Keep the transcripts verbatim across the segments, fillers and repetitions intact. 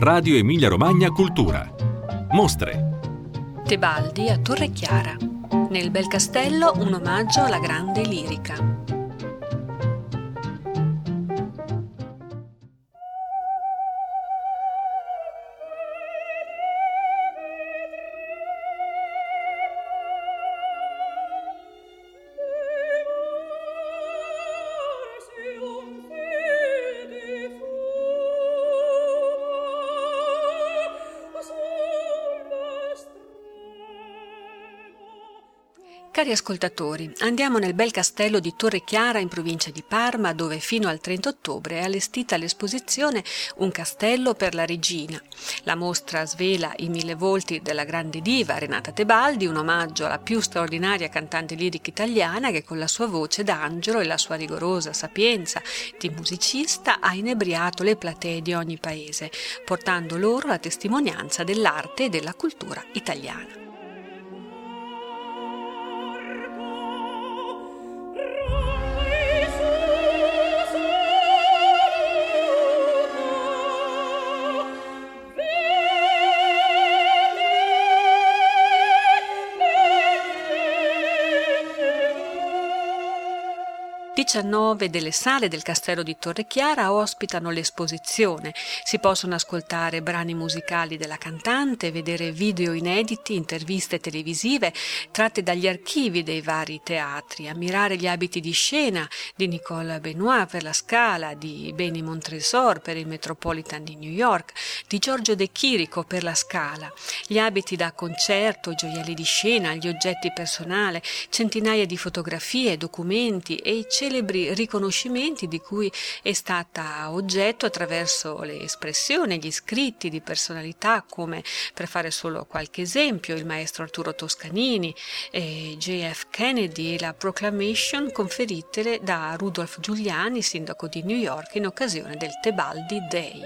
Radio Emilia Romagna Cultura. Mostre. Tebaldi a Torrechiara. Nel bel castello un omaggio alla grande lirica. Cari ascoltatori, andiamo nel bel castello di Torrechiara in provincia di Parma, dove fino al trenta ottobre è allestita l'esposizione Un castello per la regina. La mostra svela i mille volti della grande diva Renata Tebaldi, un omaggio alla più straordinaria cantante lirica italiana che con la sua voce d'angelo e la sua rigorosa sapienza di musicista ha inebriato le platee di ogni paese, portando loro la testimonianza dell'arte e della cultura italiana. diciannove delle sale del Castello di Torrechiara ospitano l'esposizione. Si possono ascoltare brani musicali della cantante, vedere video inediti, interviste televisive tratte dagli archivi dei vari teatri, ammirare gli abiti di scena di Nicole Benoit per la Scala, di Benny Montresor per il Metropolitan di New York, di Giorgio De Chirico per la Scala, gli abiti da concerto, i gioielli di scena, gli oggetti personali, centinaia di fotografie, documenti e i celebri riconoscimenti di cui è stata oggetto attraverso le espressioni, gli scritti di personalità come, per fare solo qualche esempio, il maestro Arturo Toscanini, eh, J F Kennedy e la Proclamation conferitele da Rudolph Giuliani, sindaco di New York, in occasione del Tebaldi Day.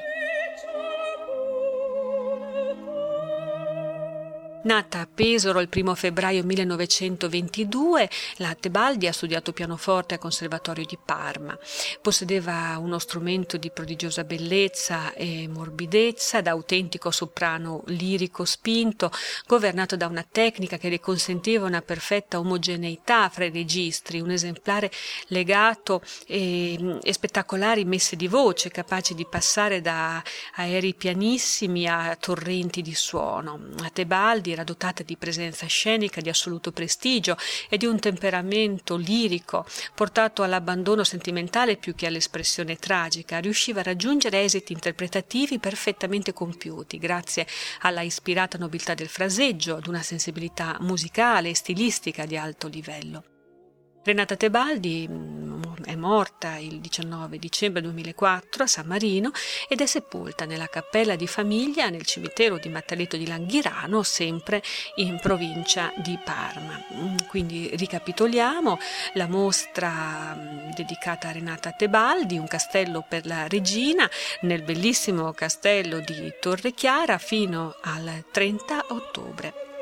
Nata a Pesaro il primo febbraio millenovecentoventidue, la Tebaldi ha studiato pianoforte al Conservatorio di Parma. Possedeva uno strumento di prodigiosa bellezza e morbidezza, da autentico soprano lirico spinto, governato da una tecnica che le consentiva una perfetta omogeneità fra i registri, un esemplare legato e, e spettacolari messe di voce, capaci di passare da aerei pianissimi a torrenti di suono. La Tebaldi era dotata di presenza scenica di assoluto prestigio e di un temperamento lirico portato all'abbandono sentimentale più che all'espressione tragica. Riusciva a raggiungere esiti interpretativi perfettamente compiuti grazie alla ispirata nobiltà del fraseggio, ad una sensibilità musicale e stilistica di alto livello. Renata Tebaldi è morta il diciannove dicembre duemilaquattro a San Marino ed è sepolta nella cappella di famiglia nel cimitero di Mattaletto di Langhirano, sempre in provincia di Parma. Quindi ricapitoliamo: la mostra dedicata a Renata Tebaldi, Un castello per la regina, nel bellissimo castello di Torrechiara fino al trenta ottobre.